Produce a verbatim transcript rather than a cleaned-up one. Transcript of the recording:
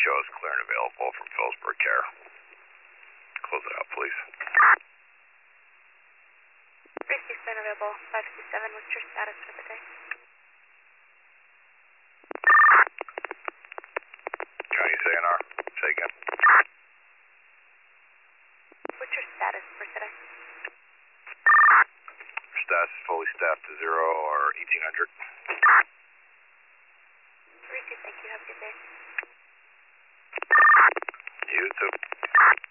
show is clear and available from Phillipsburg Care. Close it out, please. three six seven available, five six seven, what's your status for the day? County C N R, say again. What's your status for today? Status is fully staffed to zero or eighteen hundred. three two, thank you, have a good day. You too.